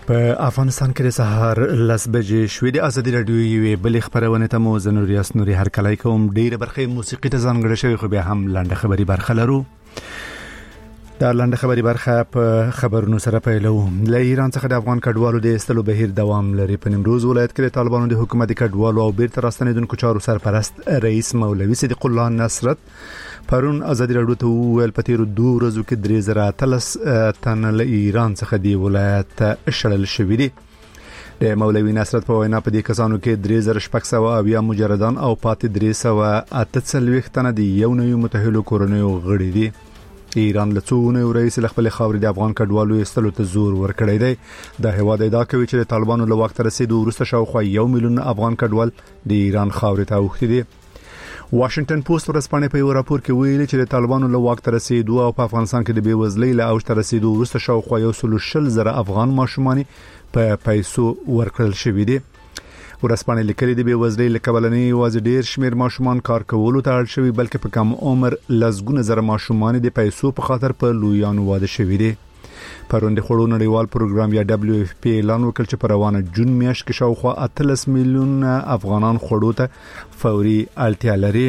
په افغانستان کې د سهار 10 بجې شوې د ازادي رادیو یوې بلې خبرونه ته مو زنوریاس نوري هر کله کوم ډیره برخه موسیقي ته ځانګړې شوی خو بیا هم لاندې خبري برخه لرو. دا لاندې خبري برخه په خبرونو سره پیلو. له ایران څخه د افغان کډوالو د استلو بهیر دوام لري. په نیمروز ولایت کې د طالبانو د حکومت کډوالو او بیرته راستنیدونکو چارو سرپرست رئیس مولوي صدیق الله نصرت پرون ازادي رادیو ته ویل په تیرو 2 ورځو کې 3013 تن له ایران څخه دی ولایت شړل شوې دي. د مولوي نصرت په وینا په دې کسانو کې 3600 مجردان او پاتې 348 تنه دي یو نوی متأهل کورنیو غړي دي. ایران له څو رئیس خپل خاورې د افغان کډوالو استلو ته زور ورکړی دی. د هواد ادعا کوي چې طالبانو له وخت رسیدو وروسته شاوخوا 1 میلیون افغان کډوال د ایران خاورې ته اوښتي دي. واشنگټن پوسټ ورځپاڼه په یو راپور کې ویلي چې د طالبانو له وخت رسیدو او په افغانستان کې د بیوزلۍ له اوج ته رسیدو وروسته شاوخوا 140,000 افغان ماشومان په پیسو ورکړل شوې دي. ورځپاڼه لیکلي د بیوزلۍ له کبلنې یوازې ډیر شمیر ماشومان کار کولو ته اړ شوي بلکې په کم عمر لزګونه زره ماشومان د پیسو په خاطر په لویانو واده شوي دي. پرون د خړو نړیوال پروګرام یا WFP اعلان وکړ چې په روانه جون میاشت کې شاوخوا 13 میلیون افغانان خړو ته فوري اړتیا لري.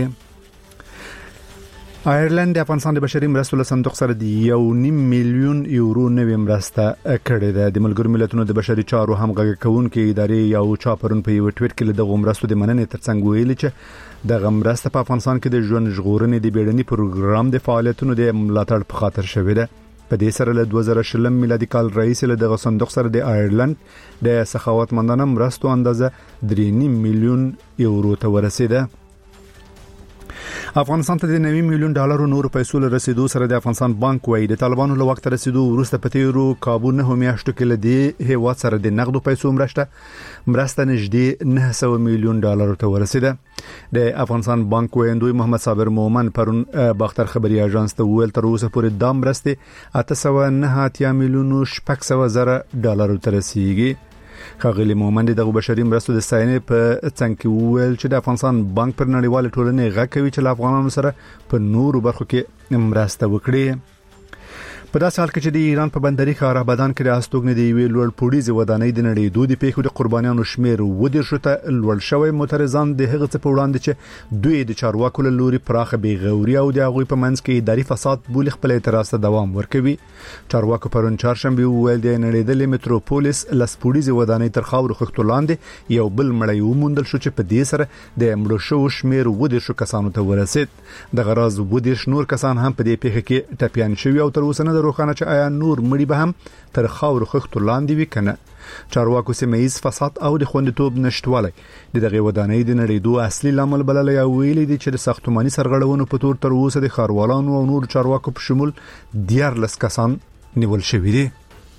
آیرلند د افغانستان د بشري مرستو له صندوق سره د 1.5 میلیون یورو نوې مرسته کړې ده. د ملګرو ملتونو د بشري چارو همغږي کوونکې ادارې یو چاپرون په یو ټویټ کې له دغه مرستو د مننې ترڅنګ ویلي چې د مرسته په افغانستان کې د ژوند ژغورنې د بیړني پروګرام د فعالیتونو د ملاتړ په خاطر شوې ده. په دې سره له 2020 میلادي کال رئیس له دغه صندوق سره د آیرلند د سخاوتمندانه مرستو اندازه 3.5 میلیون یورو ته ورسیده. افغانستان ته د 9 میلیون ډالر نور پیسو له رسیدو سره د افغانستان بانک وایي د طالبانو له وخت رسیدو وروسته په تیرو کابو نه میاشتو کې لدی هیواد سره د نقدو پیسو مرسته نږدې 900 میلیون ډالر ته ورسیده. د افغانستان بانک ویندوی محمد صابر مومن پرون باختر خبري اژانس ته ویل تر اوسه پورې د مرستې 809 میلیون 600,000 ډالر ته رسیدي. خغلی مومن دغه بشري مرستو د ستاینې په څنګ کې ویل چې د افغانستان بانک پر نړیوال ټولنې غږ کوي چې افغانانو سره په نورو برخو کې مرسته وکړي. په داسې حال کې چې د ایران په بندري ښار آبادان کې د استوګنې د یوې لوړ پوړیزې ودانۍ د نړۍ د پیښو د قربانیانو شمیر ودرشو ته لوړ شوی. معترضان د هغه څه په وړاندې چې دوی د چارواکو له لوري پراخه بیغوري او د هغوی په منځ کې اداري فساد بولی خپل اعتراض ته دوام ورکوي. چارواکو پرون چهارشنبه ویل د نړیدلې میټروپولیس لسپوړیزې ودانۍ تر خاورو خښتو لاندې یو بل مړی وموندل شو چې په دې سره د مړو شو شمیر ودرشو کسانو ته ورسید. د غراز ودرش نور کسان هم په دې پیښه کې ټپيان شوي او تر اوسه نه روښانه چې آیا نور مړي به هم تر خاورو خښتو لاندې وي کنه. چارواکو سیمه‌ایز فساد او د خوندیتوب نشټوالی دغه ودانۍ د نړیدو اصلي لامل بللی او ویلي دي چې د ساختماني سرغړونو په تور تر اوسه د ښاروالانو او نور چارواکو په شمول 14 کسان نیول شوي دي.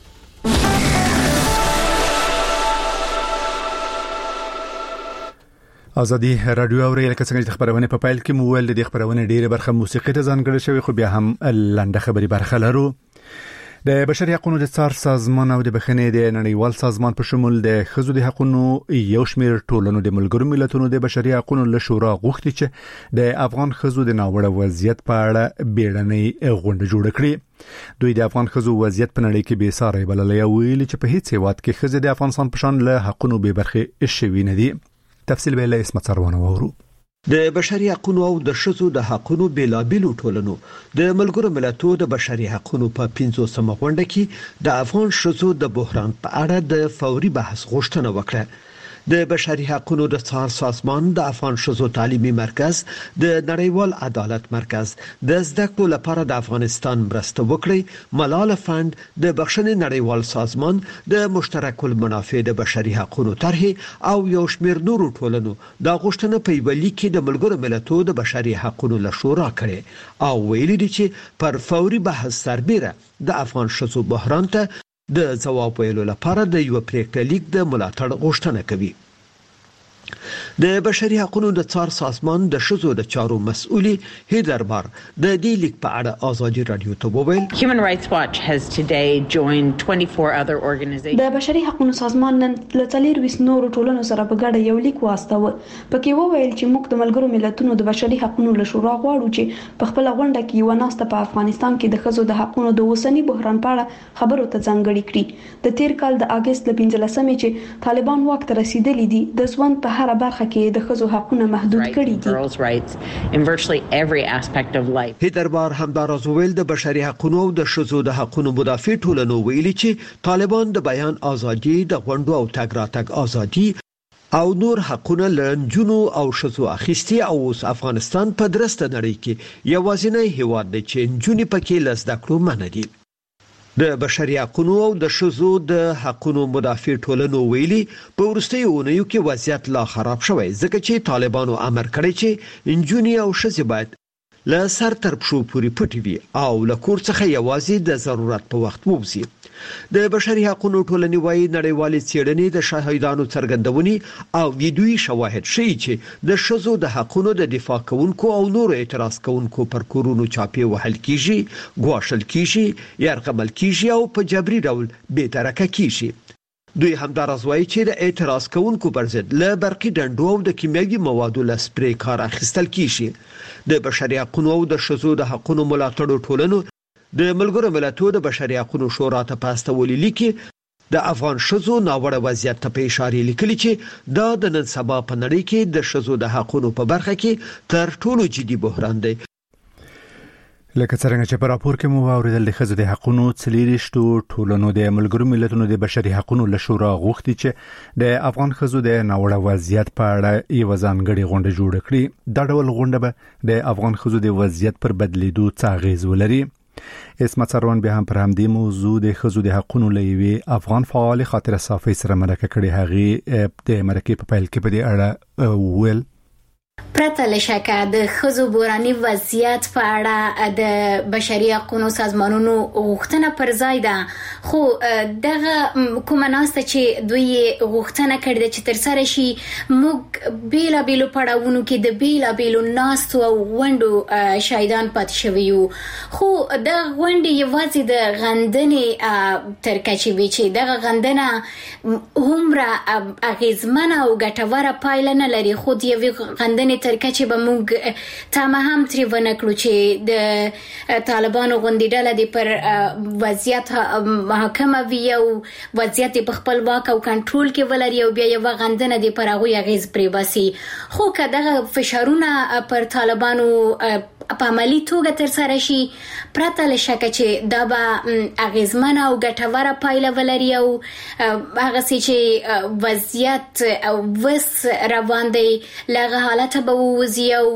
ازادي رادیو اوري لکه څنګه چې خبرونه په پایل کې مویل د خبرونه ډیره برخه موسیقي ته ځانګړې شوی خو بیا هم لنډه خبري برخه لرو. د بشري حقوقو د څار سازمان او د بخښنې د نړیوال سازمان په شمول د ښځو د حقوقو یو شمېر ټولنو د ملګرو ملتونو د بشري حقوقو له شورا غوښتي چې د افغان ښځو د ناوړه وضعیت په اړه بیړنۍ غونډه جوړه کړي. دوی د افغان ښځو وضعیت په نړۍ کې بې ساری بللی او ویلي چې په هیڅ هیواد کې ښځې د افغانستان په شان له حقوقو به برخه شوي نه دي. تفصیل به له اسمت سروانه وورو. د بشري حقوقو او د ښځو د حقوقو بیلابېلو ټولنو د ملګرو ملتونو د بشري حقوقو په 500مه غونډه کې د افغان ښځو د بحران په اړه د فوري بحث غوښتنه وکړه. د بشري حقوقو د څار سازمان د افغان ښځو تعلیمي مرکز د نړیوال عدالت مرکز د زده کړو لپاره د افغانستان مرسته وکړي. ملال فند د بخښنې نړیوال سازمان د مشترک المنافع د بشري حقوقو طرح او یو شمېر نورو ټولنو د غوښتنه په ویلي کې د ملګرو ملتونو د بشري حقوقو له شورا کړي او ویلي دي چې پر فوري بحث سربېره د افغان ښځو بحران ته د ځواب ویلو لپاره د یو پریکړه لیک د ملاتړ غوښتنه کوي. د بشري حقوقو د څار سازمان د شذو د چارو مسؤلي هیدر بار د دې لیک په اړه ازادي رادیو ته وویل Human Rights Watch has today joined 24 other organizations. د بشري حقوقو سازمان نن له 24 نورو ټولنو سره په ګډه یو لیک واستاوه پکې وویل چې موږ د ملګرو ملتونو د بشري حقوقو له شورا غواړو چې په خپل غونډه کې یو ناسته په افغانستان کې د خزو د حقوقو د اوسنی بحران په اړه خبرو ته ځانګړي کړي د تیر کال د اگست ل 15مې چې طالبان واک ته رسیدلی دي د ژوند په هر برخه کې د خزو حقونه محدود کړي دي هیدر بار همدارز ویل د بشري حقوقو او د شذو د حقوقو مدافع ټولنو ویلي چې طالبان د بیان ازادي د غونډو او تګ راتګ ازادي او نور حقونه لنجونو او شذو اخیستي او افغانستان په درسته نړۍ کې یوازینی هیواد دی چې نجونې پکې لزده کړو منه دي د بشري حقوقو او د شذو د حقوقو مدافع ټولنو ویلي په ورستیو اونیو کې وضعیت لا خراب شوی ځکه چې طالبانو امر کړی چې انجونی او شذې باید له سر تر پښو پورې پټي وي او له کور څخه یوازې د ضرورت په وخت ووځي د بشري حقوقو ټولنې وايي نړیوالې څېړنې د شاهدانو څرګندونې او ویډیوي شواهد ښيي چې د شذو د حقوقو د دفاع کوونکو او نور اعتراض کوونکو پر کورونو چاپی وهل کیږي ګواښل کیږي يرغمل کیږي او په جبري ډول بی‌ترکه کیږي دوی همدارز وایي چې د اعتراض کوونکو پر ضد له برقي ډنډو او د کیمیاوي موادو له سپری کار اخیستل کیږي د بشري حقوقو او د شذو د حقوقو ملاتړ ټولنو د ملګرو ملتونو د بشري حقوقو شورا ته پاستولې لیکي د افغان شذو ناوړه وضعیت ته په اشاره لیکلي چې دا د نن سبا په نړۍ کې د شذو د حقوقو په برخه کې تر ټولو جدي بحران دی لکه څنګه چې په راپور کې مو اوریدل د خزو د حقوقو څلیرشتو ټولنو د ملګرو ملتونو د بشري حقوقو له شورا غوښتي چې د افغان خزو د ناوړه وضعیت په اړه یو ځانګړي غونډه جوړ کړي دا ډول غونډه به د افغان خزو د وضعیت پر بدلیدو څه اغیز ولري اسمت سروان به هم پر همدې موضوع د خزو د حقوقو لوي افغان فعال خاطر صافي سره مرکه کړي هغه د مرکه په پیل کې په دې اړه ویل پرته له شکه د خزو بوراني وضعیت په اړه د بشري حقوقو سازمانونو غوښتنه پر ځای ده خو دغه کومه ناسته چې دوی غوښتنه کړې چې تر سره شي موږ بیلا بیلو پړاوونو کې د بیلا بیلو ناستو او غونډو شاهدان پاتې شویو خو د غونډې یوازې د غندنې تر کچې وی چې دغه غندنه همره اغیزمنه او ګټوره پایله نه لري خو د غندنې تر کچې به موږ تمه هم ترې ونه کړو چې د طالبانو غونډې ډله د پر وضعیت محاکمه وي او وضعیت په خپل واک او کنټرول کې ولري او بیا یو غندنه د پر هغه اغیز پرې باسي خو که دغه فشارونه پر طالبانو په عملی توګه تر سره شي پرته له شکه چې دا به اغیزمنه او ګټوره پایله ولري او هغه چې وضعیت وس روان دی لغه حالت به ووزي او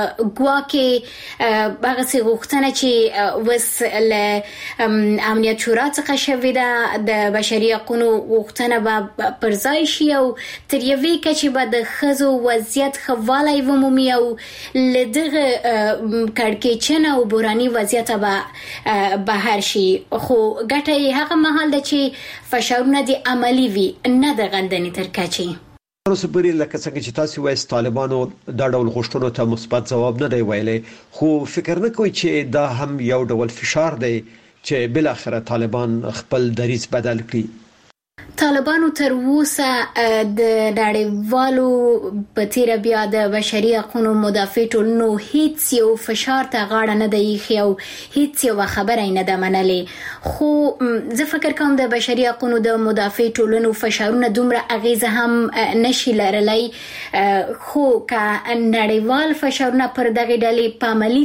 ګواکې هغه څه غوښتنه چې وس له امنیت شورا څخه شوې ده د بشري حقوقو غوښتنه به پر ځای شي او تر یوې کچې به د ښځو وضعیت ښه والی ومومي او له دغه کړکېچن او بوراني وضعیت به بهر شي خو ګټه یې هغه مهال ده چې فشارونه د عملی وي نه د غندنې تر کچې اوس پرې لکه څنګه چې تاسو وایي طالبانو دا ډول غوښتنو ته مثبت ځواب نه دی ویلي خو فکر نه کوي چې دا هم یو ډول فشار دی چې بل اخر طالبان خپل دریځ بدل کړي طالبانو تر اوسه د نړیوالو په تیر بیا د بشري حقوقو مدافع ټولنو هیڅ یو فشار ته غاړه نه دی ایښې او هیڅ یو خبره نه ده منلې خو زه فکر کوم د بشري حقوقو د مدافع ټولنو فشارونه دومره اغیزه هم نشي لرلی خو که نړیوال فشارونه پر دغه ډلې په عملي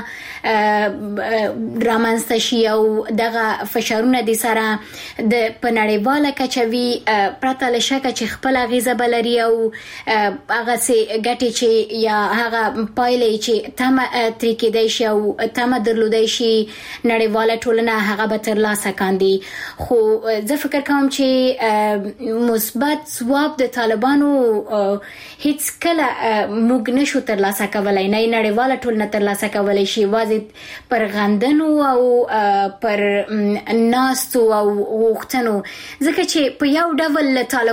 توګه رامنځته شي او دغه فشارونه د سره د په نړیواله کچوي پرته له شکه چې خپل اغیزه بلري او هغه سي ګټي چې یا هغه پایلې چې تم ترې کېدای شي او تم درلودای شي نړیواله ټولنه هغه به ترلاسه کاندي خو زه فکر کوم چې مثبت ځواب د طالبانو هیڅ کله موږ نشو ترلاسه کولای نه نړیواله ټولنه ترلاسه کولای شي واځي پر غندنو او پر ناستو او غوښتنو ځکه ځکه چې په یو ډول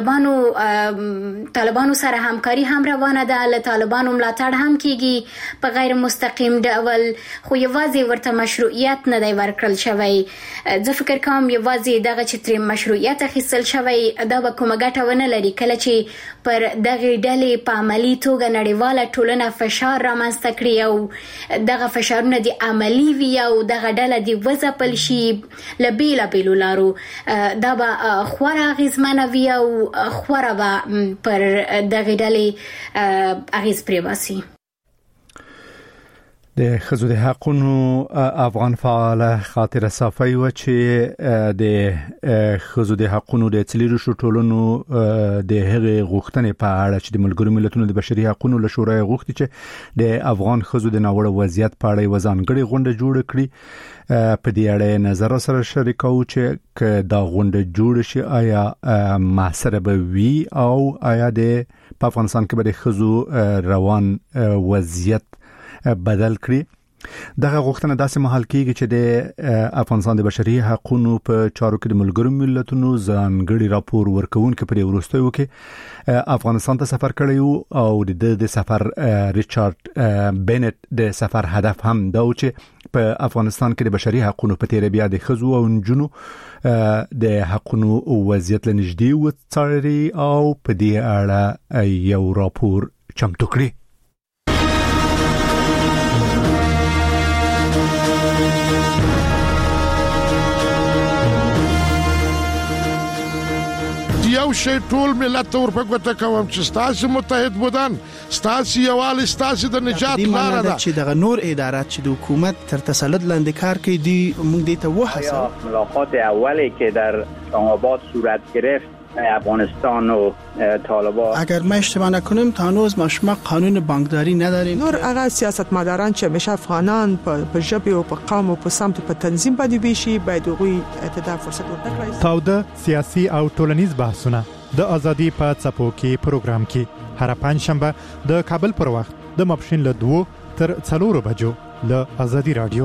طالبانو سره همکاري هم روانه ده، له طالبانو ملاتړ هم کیږي په غیر مستقیم ډول، خو یوازې ورته مشروعیت نه دی ورکړل شوی. زه فکر کوم یوازې دغه چې ترې مشروعیت اخیستل شوی دا به کومه ګټه ونه لري کله چې پر دغه ډلې په عملی توګه نړیواله ټولنه فشار رامنځته کړي او دغه فشارونه د عملی وي او دغه ډله د وځپل شي له بیلابیلو لارو، دا به خورا اغیزمنه وي او خورا به پر دغه ډلې اغیز پرېباسي. د ښځو د حقونو افغان فعال خاطره صافی و چې د ښځو د حقونو د څلورو ټولنو د هغې غوښتنې په اړه چې د ملګرو ملتونو د بشري حقونو له شورای غوښتي چې د افغان ښځو د ناوړه وضعیت په اړه یوه ځانګړې غونډه جوړه کړي. په دې اړه نظر سره شریکو چې دا غونډه جوړ شي آیا موثره به وي او آیا د افغانستان کې به د ښځو روان وضعیت بدل کړي. دغه غوښتنه داسې مهال کېږي چې د افغانستان د بشري حقوقو په چارو کې د ملګرو ملتونو ځانګړي راپور ورکوونکي په وروستیو کې افغانستان ته سفر کړی او د سفر ریچارډ بینټ د سفر هدف هم دا و چې په افغانستان کې د بشري حقوقو په تیر بیا د ښځو او نجونو د حقوقو وضعیت لنږدې وڅاري او په دې اړه یو راپور چمتو کړي. یو شی ټول ملت ور په ګوته کوم چې ستاسو متحد بودن ستاسو یوال ستاسو د نجات لار ده چې دغه نور ادارات چې د حکومت تر تسلط لاندې کار کوي دی موږ دې ته وحسه. ملاقات اولی که در اسلام آباد صورت گرفت افغانستان و طالبان، اگر ما اشتباه نکنیم تا هنوز ما شما قانون بانکداری نداریم. نور هغه سیاستمداران چې همیشه افغانان په ژبه او په قوم او په سمت په تنظیم باندې ویشي باید هغوی ته فرصت ورکړي. تاوده سیاسي او ټولنیز بحثونه د ازادي په څپو کې پروګرام کې هر پنځشنبه د کابل پر وخت د ماپښین له 2 تر 4 بجو له ازادي رادیو.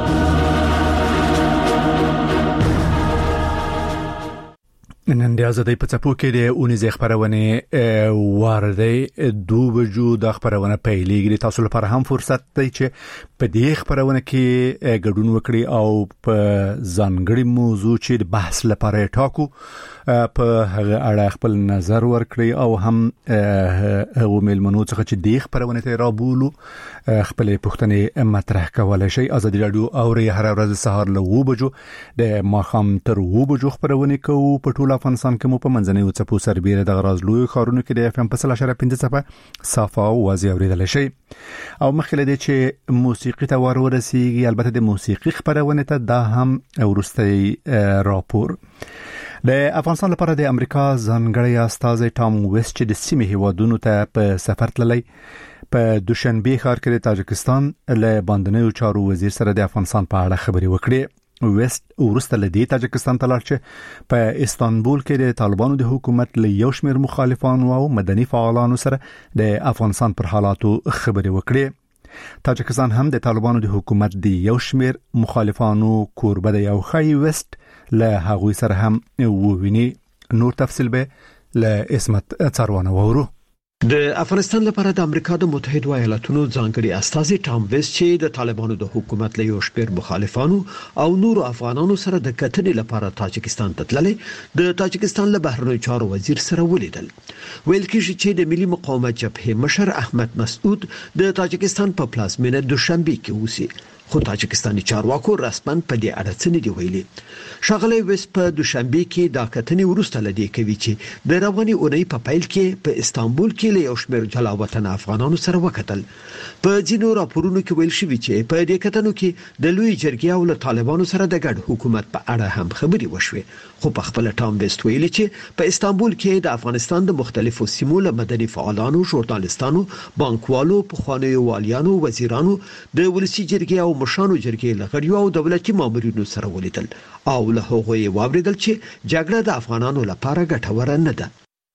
نن د ازادۍ په څپو کې د اونیزې خبرونه واردې 2 بجو د خبرونه پیلېږي. تاسو لپاره هم فرصت دی چې په دې خبرونه کې ګډون وکړي او په ځانګړي موضوع چې د بحث لپاره ټاکو په هغه اړه خپل نظر ورکړي او هم هغه ملمنو څخه چې د خبرونه ته رابولو خپل پوښتنې مطرح کولای شي. ازادي رادیو اوري هر ورځ سهار له 2 بجو د ماښام تر 2 بجو خبرونه کوو. په ټول افغانستان کې مو په منځنۍ څپو سربېره د غراز لوی خارونو کې د اف ام په 0.5 صفه صافه او واضح اوریدل شي. او مخکې د چې موسیقي ته ورسیږي البته د موسیقي خبرونه ته دا هم ورستي راپور. د افغانستان لپاره د امریکا ځانګړی استازی ټام ویسټ چې د سیمې هیوادونو ته په سفر تللی په دوشنبه ښار کې د تاجکستان له باندنیو چارو وزیر سره د افغانستان په اړه خبرې وکړې. ویسټ ورسته له دې تاجکستان ته لاړ چې په استانبول کې د طالبانو د حکومت له یو شمېر مخالفانو او مدني فعالانو سره د افغانستان پر حالاتو خبرې وکړې. تاجکستان هم د طالبانو د حکومت د یو شمېر مخالفانو کوربه دی او خای ویسټ له هغوی سره هم وویني. نور تفصیل به له اسمت څاروانه وورو. د افغانستان لپاره د امریکا د متحده ایالاتونو ځانګړي استازي ټام ویسټ چې د طالبانو د حکومت له یو شمېر مخالفانو او نور افغانانو سره د کتنې لپاره تاجکستان ته تللی د تاجکستان له بهرنیو چارو وزیر سره ولیدل. ویل کېږي چې د ملي مقاومت جبهې مشر احمد مسعود د تاجکستان په پلازمینه دوشنبه کې اوسي، خو تاجکستاني چارواکو رسماً په دې اړه څه نه دی ویلي. ښاغلی ویسټ په دوشنبه کې دا کتنې وروسته لدی کوي چې د رواني اونۍ په پیل کې په استانبول کې له یو شمېر جلا وطن افغانانو سره وکتل. په ځینو راپورونو کې ویل شوی چې په دې کتنو کې د لوی جرګې او له طالبانو سره د ګډ حکومت په اړه هم خبرې وشوې. خو په خپل ټام ویسټ ویلي چې په استانبول کې د افغانستان د مختلفو سیمو له مدني فعالانو، ژورنالستانو، بانکوالو، پخوانیو والیانو، وزیرانو، د ولسی جرګې او مشانو جرګې لغړیو او دولتي مامورینو سره ولیدل او له هغوی واوریدل چې جګړه د افغانانو لپاره ګټوره نه ده.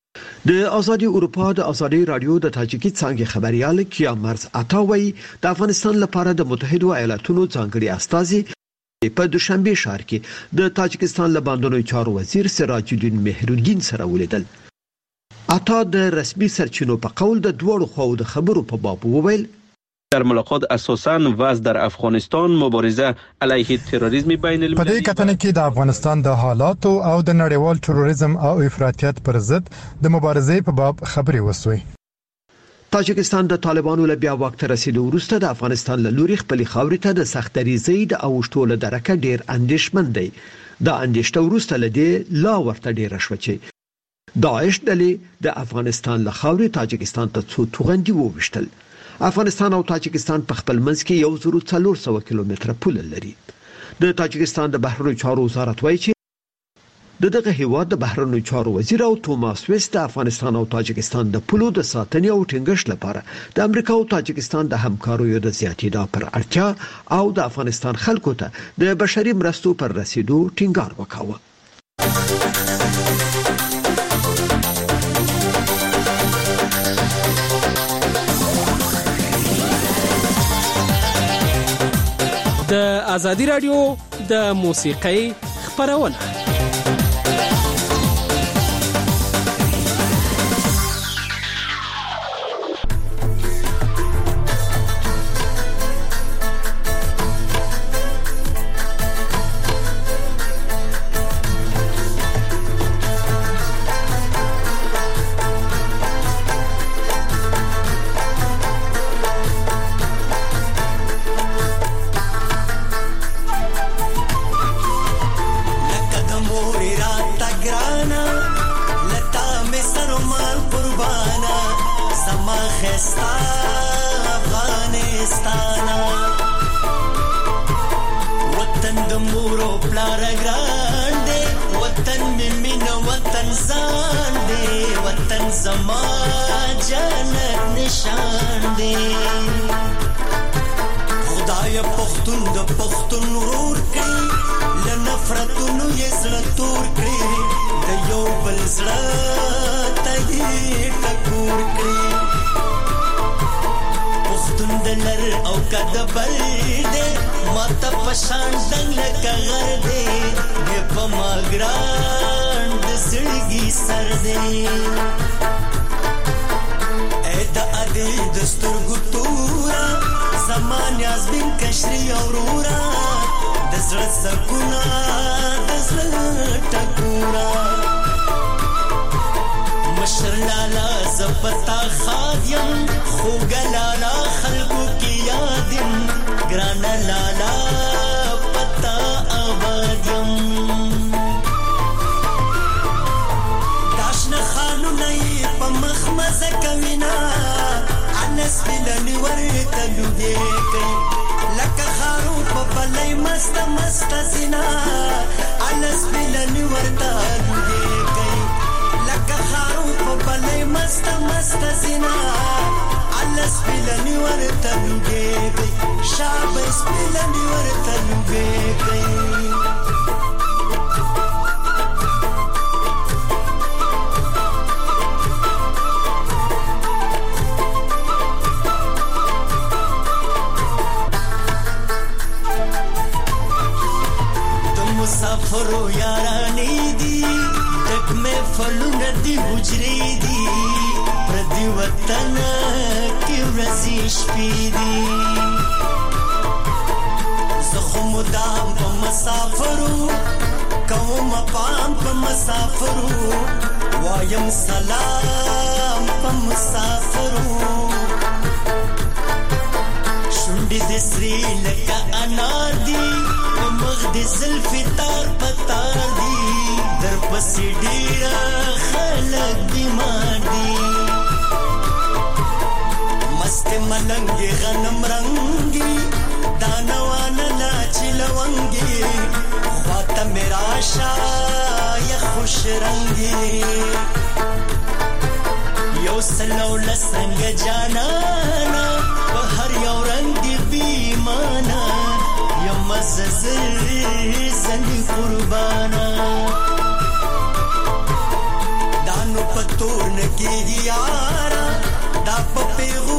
د ازادي اروپا د ازادي رادیو د تاجیکي څنګه خبريال کیامرز عطاوي د افغانستان لپاره د متحده ایالاتونو ځانګړي استازي په دوشنبه ښار کې د تاجکستان له باندونو چارو وزیر سراج الدین مهرالدین سره ولیدل. عطا د رسمي سرچینو په قول د دوړو خواو د خبرو په باب وویل در ملاقات اساساً وضع در افغانستان مبارزه علیه تروریسم بین المللی په دې کتنه کې د افغانستان د حالاتو او د نړیوال تروریسم او افراطیت پر ضد د مبارزې په باب خبرې وسوي. تاجکستان د طالبانو له بیا واک ته رسیدو وروسته د افغانستان له لوري خپل خاورې ته د سختريزي د اوښتو له درکه ډیر اندیشمن دی. د اندیشته وروسته لدی لا ورته ډیر شو چې داعش ډلې د افغانستان له خاورې تاجکستان ته څو توغندي ووشتل. افغانستان او تاجکستان په خپل منځ کې 1400 کیلومتره پول لري. د تاجکستان د بهرنیو چارو وزارت وایي چې دغه هیواد د بهرنیو چارو وزیر او توماس ویست د افغانستان او تاجکستان د پولو د ساتنې او ټینګښت لپاره د امریکا او تاجکستان د همکاریو د زیاتېدا پر اړتیا او د افغانستان خلکو ته د بشري مرستو پر رسیدو ټینګار وکاوه. د ازادي رادیو د موسیقۍ خبرونه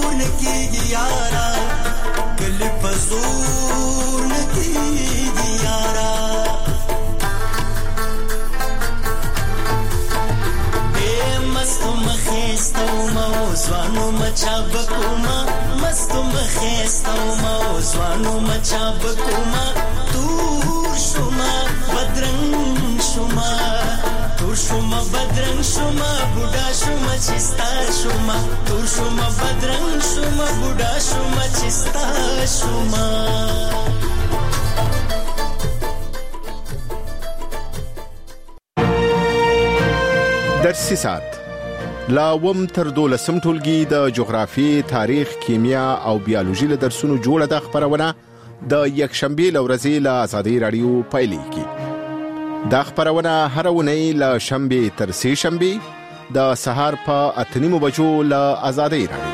Kali pazur naki diya مچا بکوما مستو مخیستو موزوانو مچا بکوما تور شما بدرنگ شما تور شما بدرنگ شما بودا شما چستا شما تور شما بدرنگ شما بودا شما چستا شما درسي سات لا وم تر 12 ټولګي د جغرافي تاریخ کیمیا او بیولوژي له درسونو جوړه د خبرونه د یکشنبه لورځي له آزادي رادیو پایلیږي د خبرونه هر ونی له شنبه تر سه شنبه د سهار په 8:30 بجو له آزادي رادیو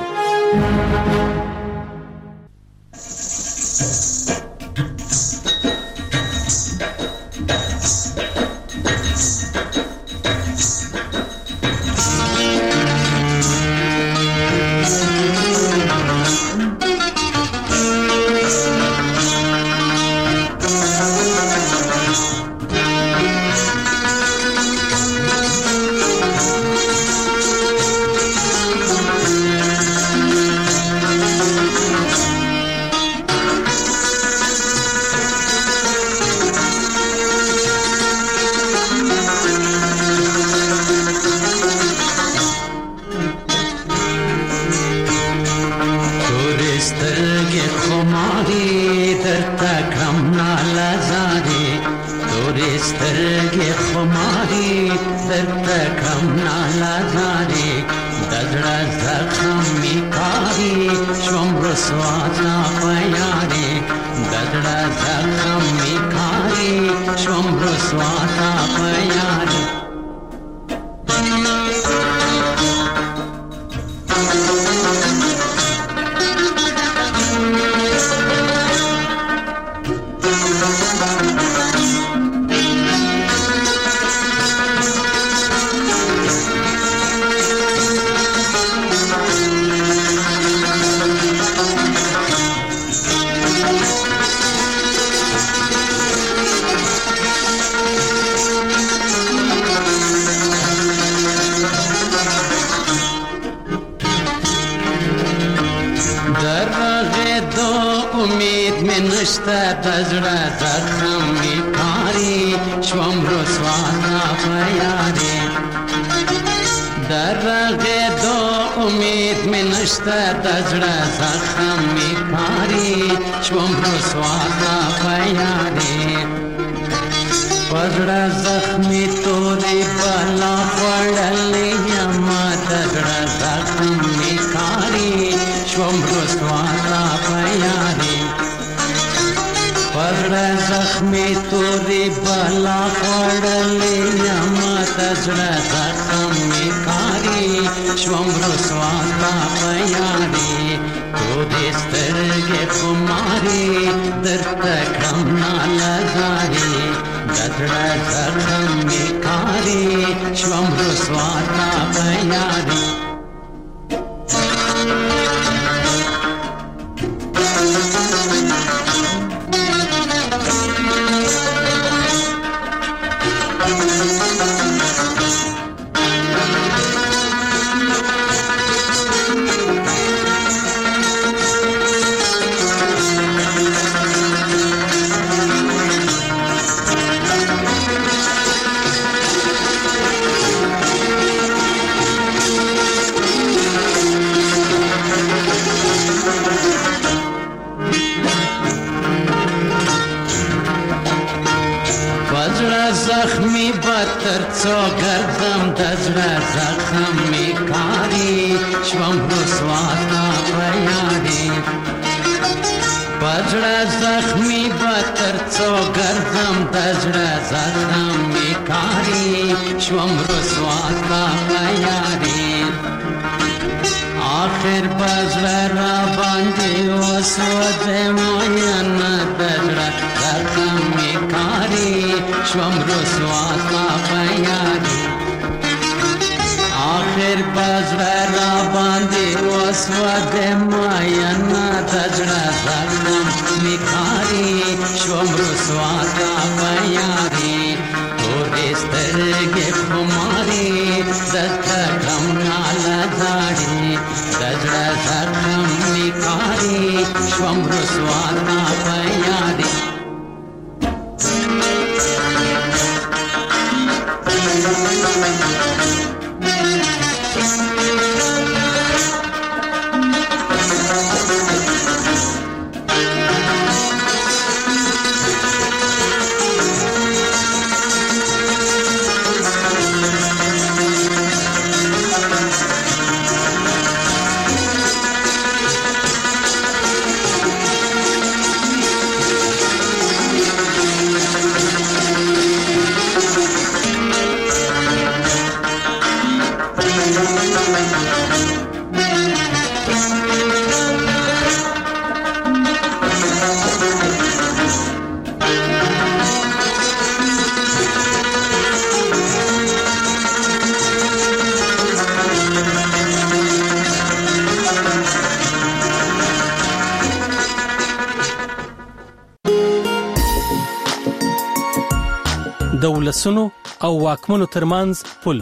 د ولسونو او واکمنو ترمنځ پل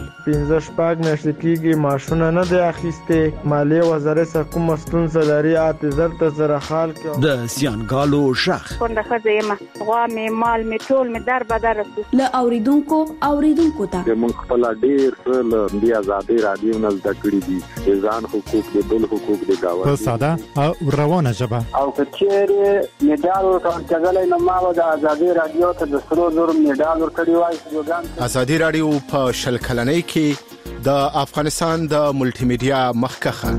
15 میاشتې کېږي ماشونه نه دی اخیسته مالیه وزارت څخه کوم ستونزه لري اعتذار ته زره حال کې د سیانګالو شخ څنګه خزیمه غوا می مال می ټول می در بدر ل اوریدونکو ته موږ خپل ډیر له بیا آزادي رادیو نه زده کړی دي ځان حقوق د بل حقوق د گاوه په ساده او روانه ژبه او کچېره میډال ورکړل کېدلای نو ما د آزادي رادیو ته د سرو زر میډال ورکړی وای آزادي رادیو په شل کلنۍ کې د افغانستان د ملټي میډیا مخکخه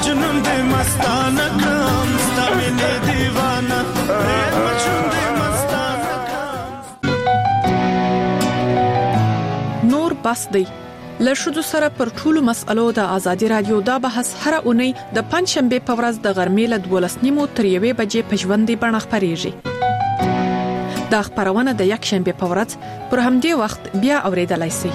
مستانه کړم ستا مینې دیوانه مجنون دې مستانه بس دی. له شذو سره پر ټولو مسألو د ازادي رادیو دا بحث هر اونۍ د پنځشنبه په ورځ د غرمې له 12:30 تر 1 بجې په ژوندۍ بڼه خپرېږي. دا خبرونه د یک شنبه په ورځ پر همدې وخت بیا اوریدلای شئ.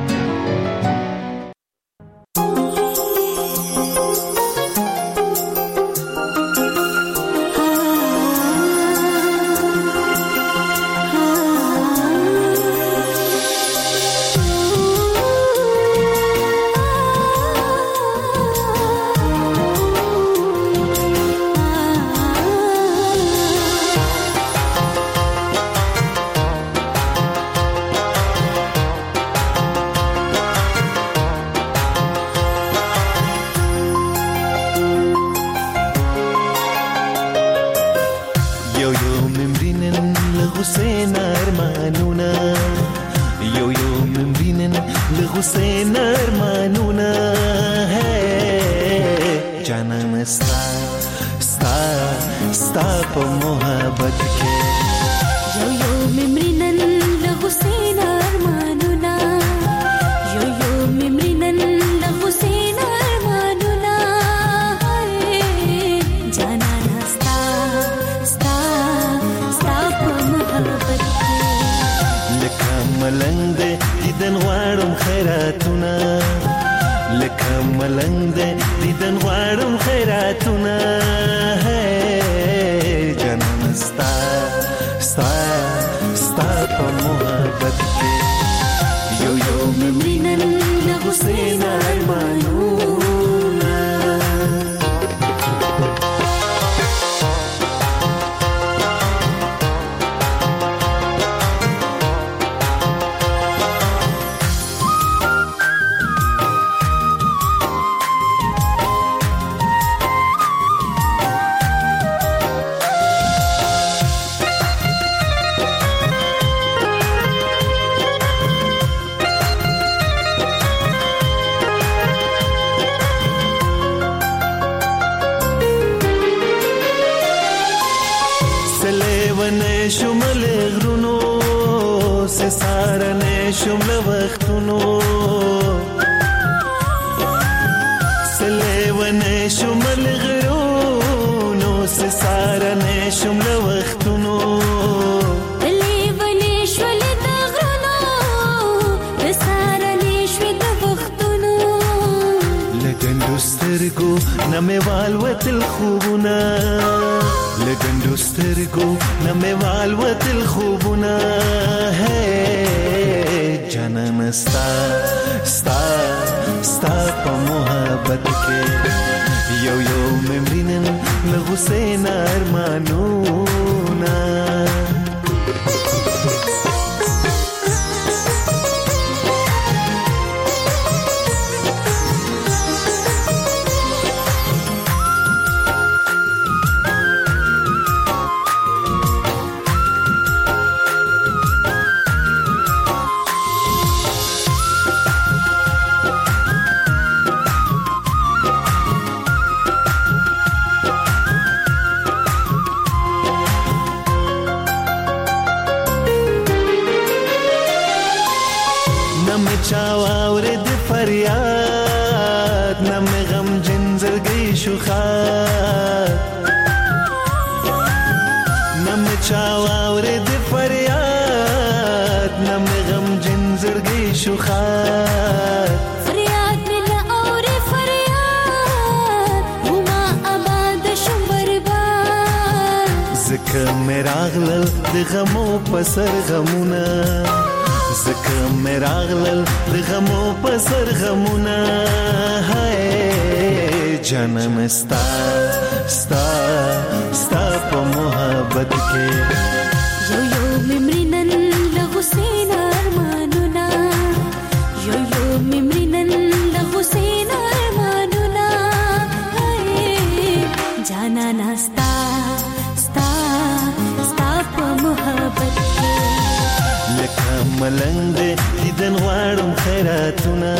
ملنګ دې دیدن غواړم خیراتونه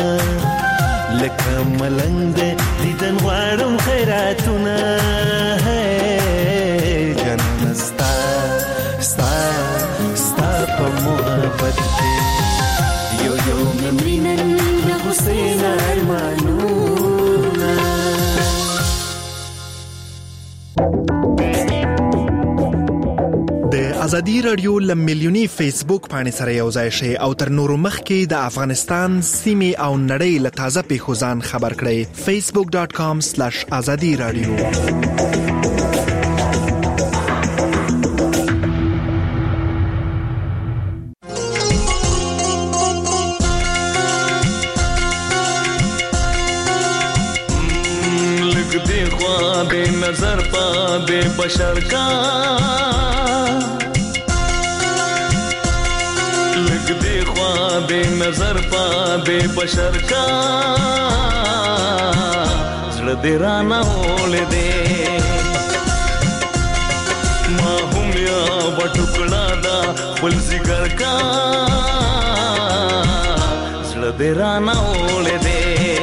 لکه ملنګ دې دیدن غواړم خیراتونه جنان ستا ستا ستا په محبت کې یو یو ممرینه د ازادي رادیو لملیونی فیسبوک باندې سره یو ځای شي او تر نورو مخکې د افغانستان سیمه او نړۍ له تازه پیښو ځان خبر کړئ. facebook.com/azadi radio. नजर पा दे बशर का लग दे ख्वाब नजर पा दे बशर का जड़ दे राना होले दे माहूम या बटुकड़ा दा फुल जिगर का जड़ दे राना होले दे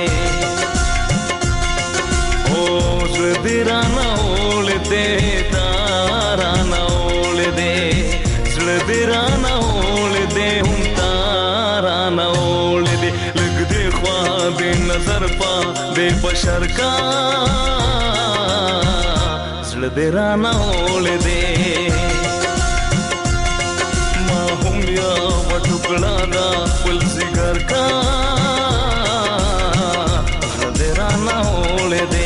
दिराना ओले दे ताराना ओले दे दिराना ओले दे हम ताराना ओले दे लग दे ख्वाब नजर पा दे बशर का दिराना ओले दे माहूम या बटुकड़ा दा फुल जिगर का दिराना ओले दे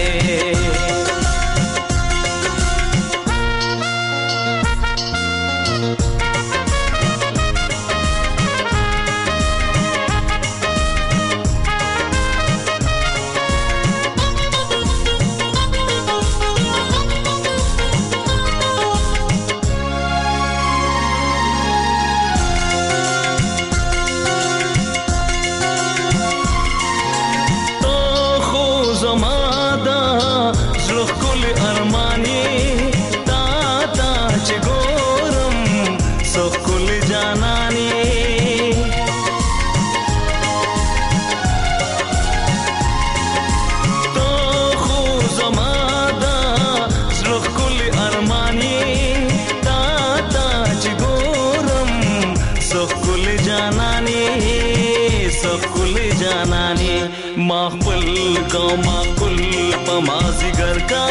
माकुल का माकुल पमाजिगर का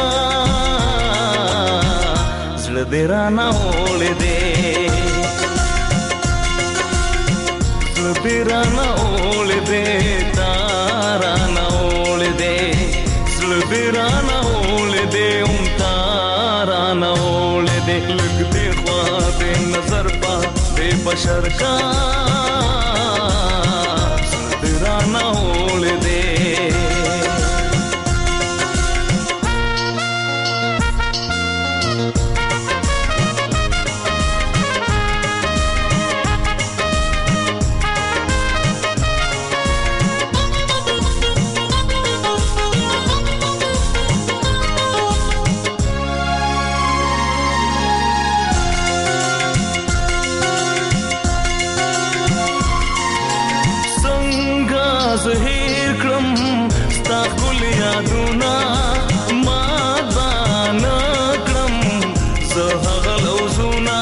जड़देराना ओले दे जड़देराना ओले दे ताराना ओले दे जड़देराना ओले दे ताराना ओले दे लग दे ख्वाब नजर पा दे बशर का जड़देराना ओले दे زهیر کړم ستا ښکل یادونه ما بان کړم زه هغه لوزونه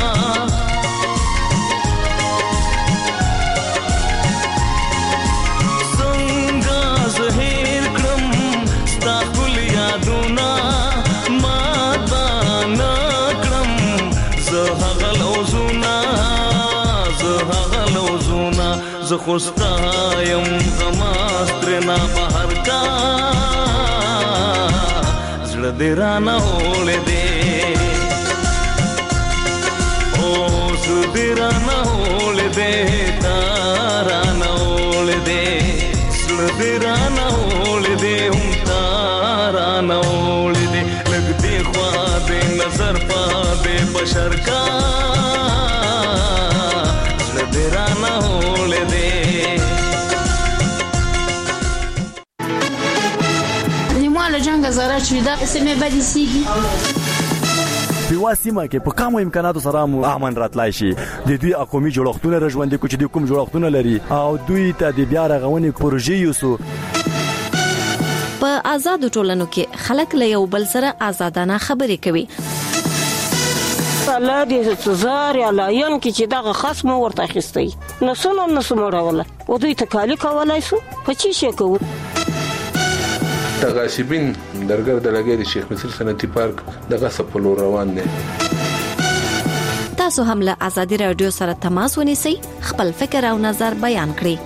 څنګه زهیر کړم ستا ښکل یادونه ما بان کړم زه هغه لوزونه زه خوستا یم غماسترنا بهر کا زړه دې رانه اوله دې او زړه دې رانه اوله دې تارانه اوله دې زړه دې رانه اوله دې هم تارانه اوله دې لګ دې خوا دې نظر پا دې بشر کا زړه دې رانه اوله دې جنگ زراعت شویده اسمه بدی سیگی په سیمه کې په کومو امکاناتو سره مو امن راتلای شي د دوی اقومي جوړښتونه رژوندې کوچ د کوم جوړښتونه لري او دوی ته د بیا رغونې پروژې یوسو په آزاد ټولنو کې خلک له یو بل سره آزادانه خبرې کوي الله دې زار یا لاین کې چې دغه خصم ورته اخیستي نو څنګه راوله او دوی ته کالی کولای شو په چی شي کوو د غاصبین درګر د لګي د شیخ مصر صنعتي پارک د غصب په لور روان دي. تاسو هم له ازادي رادیو سره تماس ونیسئ، خپل فکر او نظر بیان کړئ.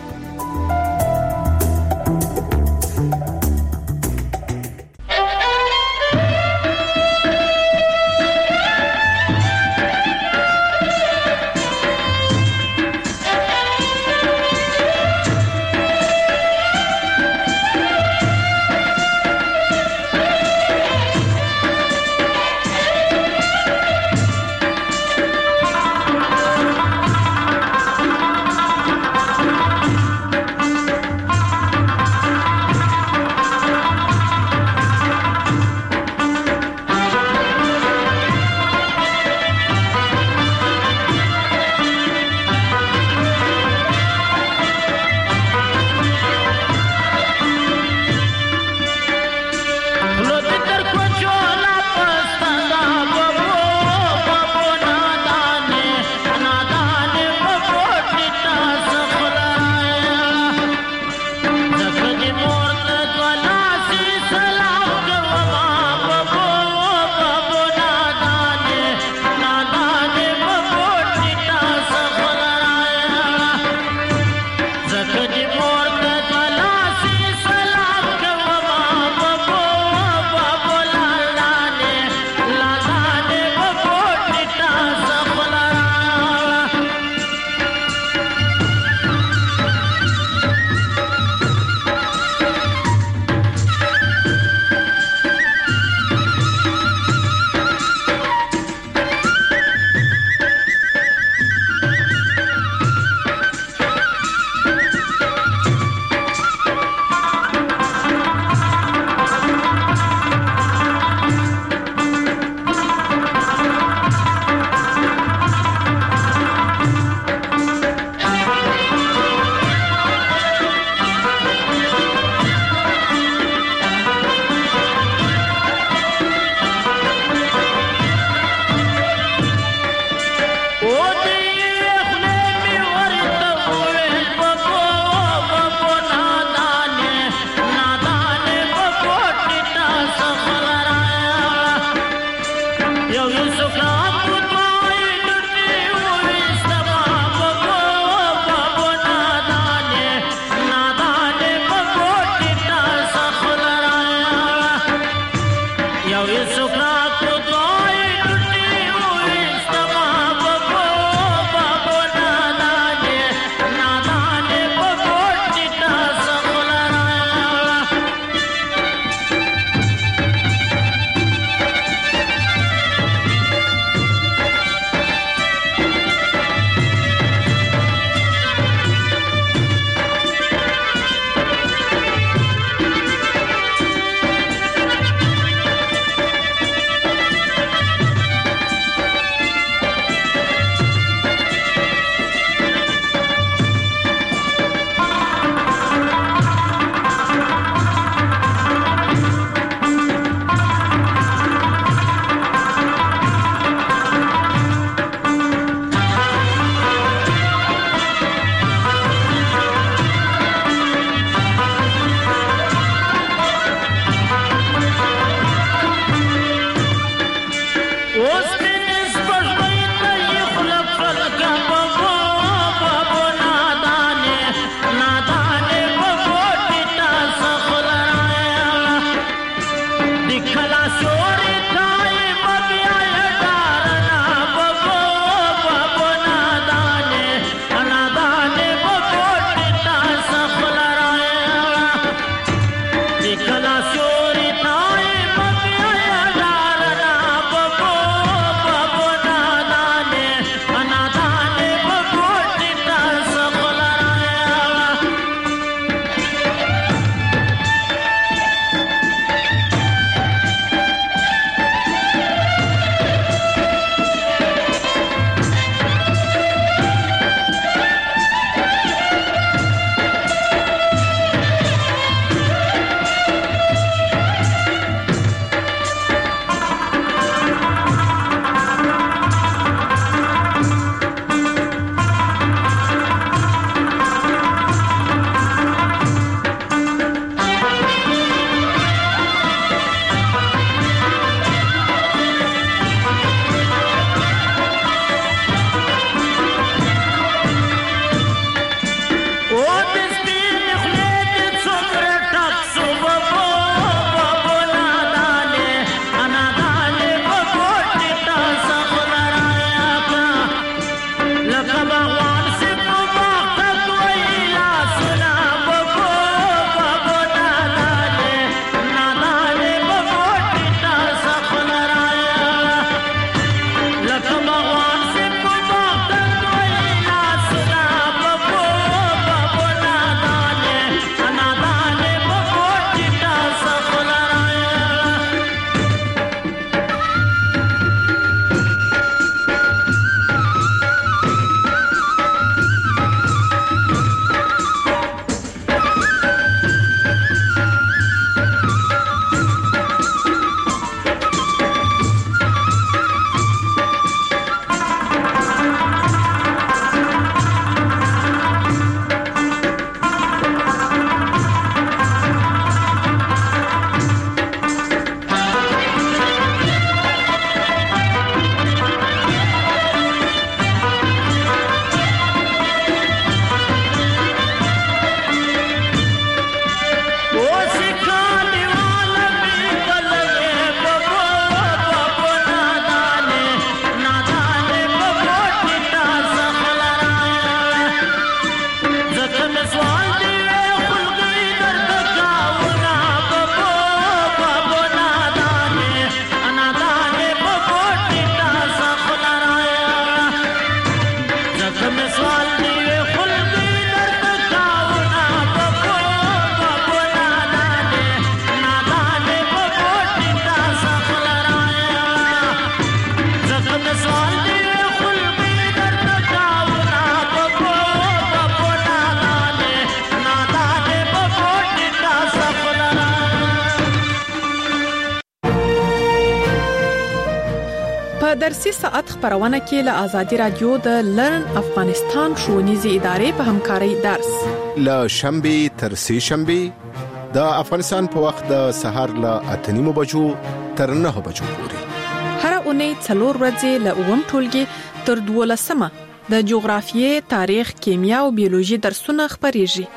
په درسي ساعت خبرونه کې له آزادي رادیو د لرن افغانستان ښوونیزې ادارې په همکارۍ درس له شنبه تر سه شنبه د افغانستان په وخت د سهار له 8:30 بجو تر 9 بجو پورې هر اونۍ 4 ورځې له اوم ټولګي تر 12مه د جغرافیې، تاریخ، کیمیا او بیولوژي درسونه خبريږي.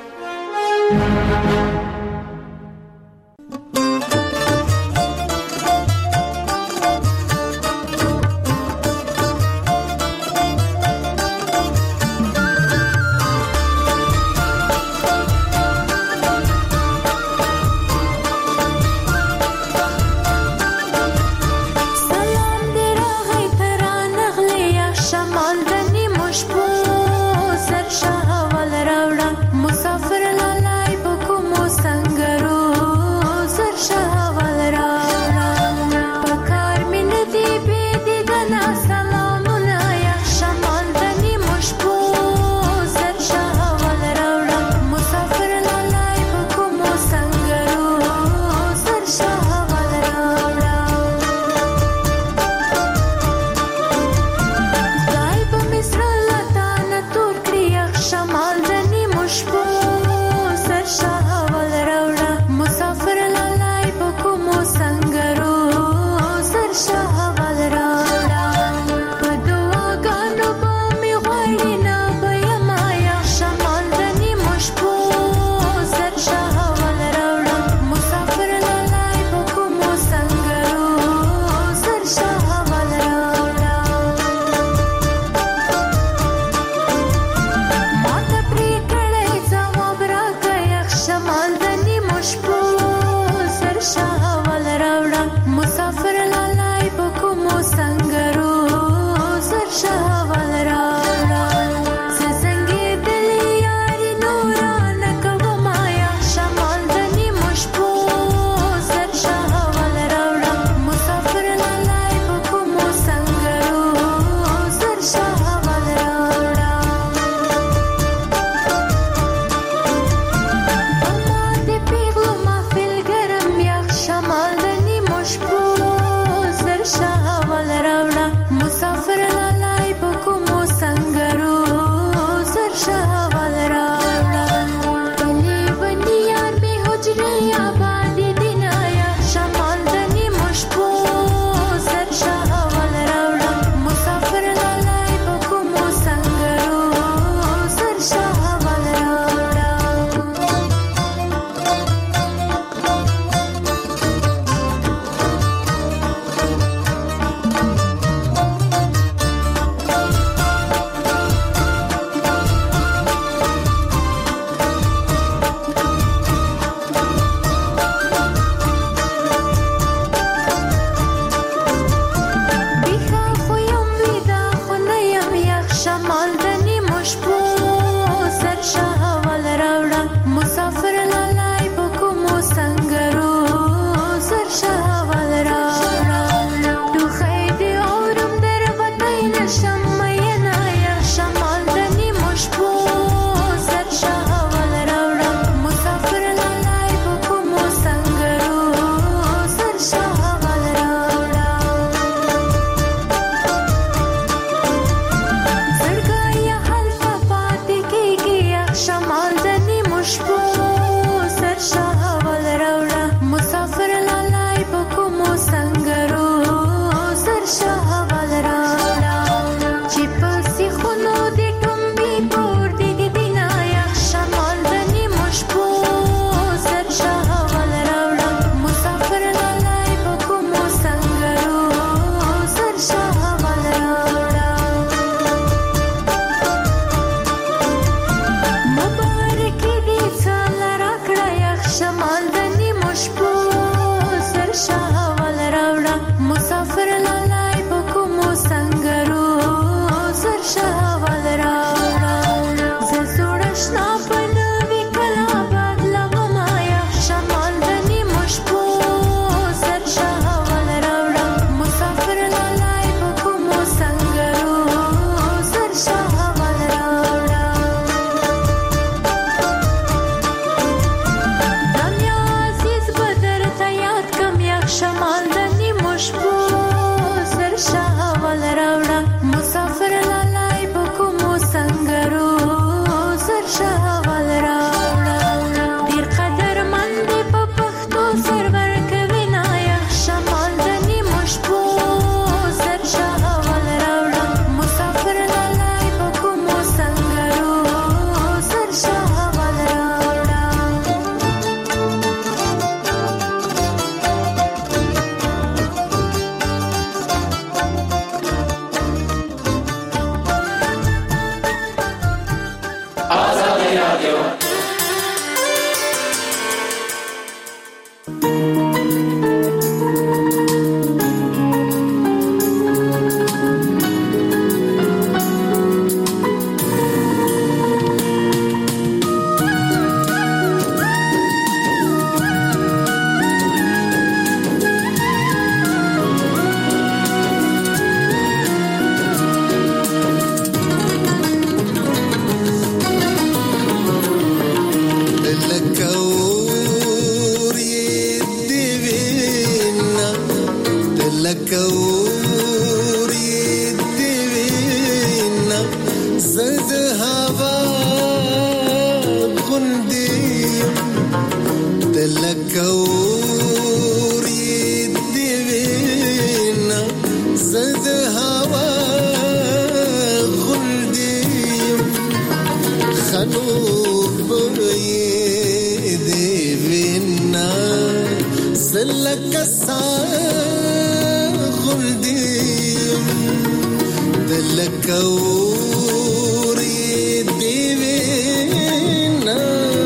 مسافر لالای بکو زد هوا غلدیم خنوب دی وینا زلکسا غلدیم دلکوری دی وینا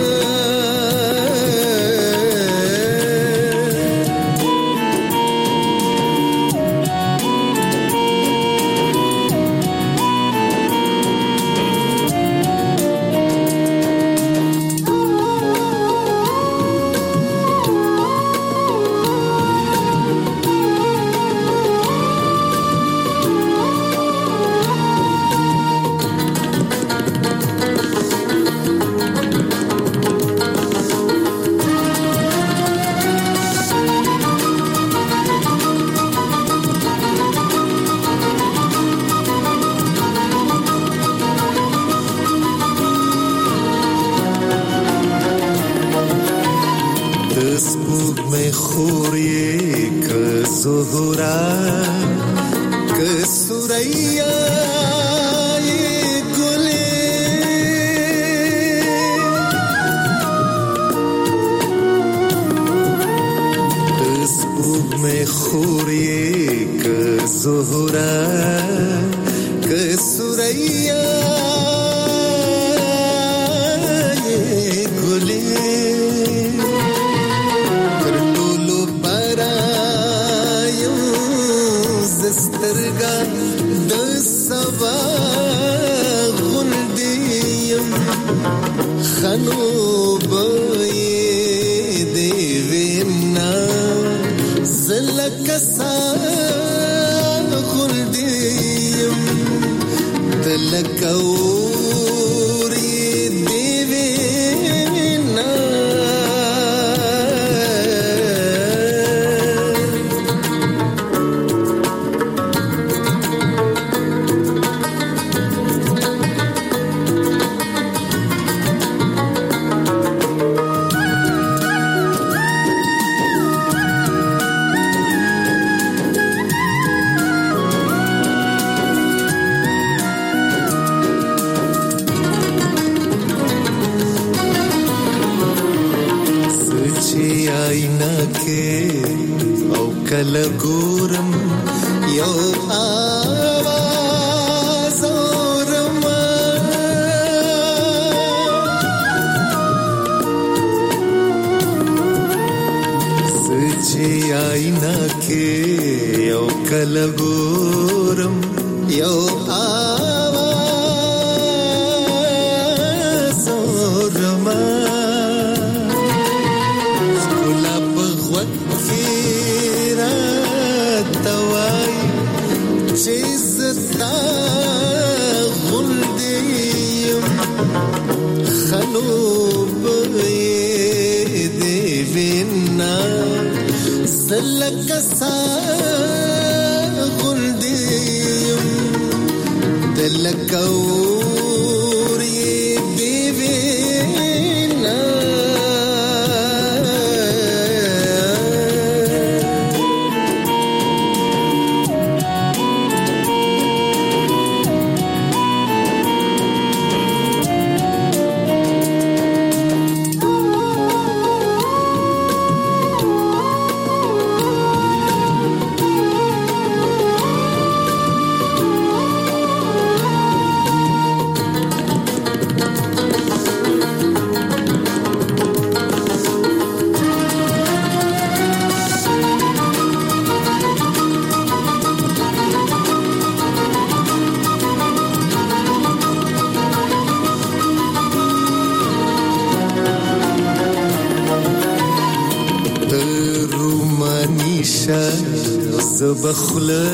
بخله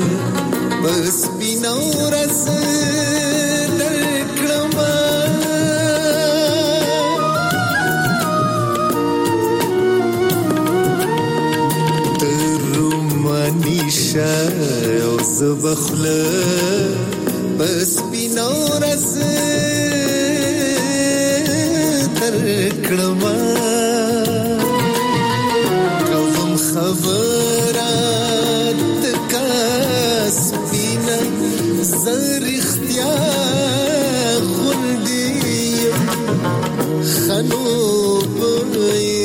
بس بینو رس درکړم ترومانیشه او زبخله بس بینو رس درکړم کوم خبرات کا زرختیا خوندیم خنو بای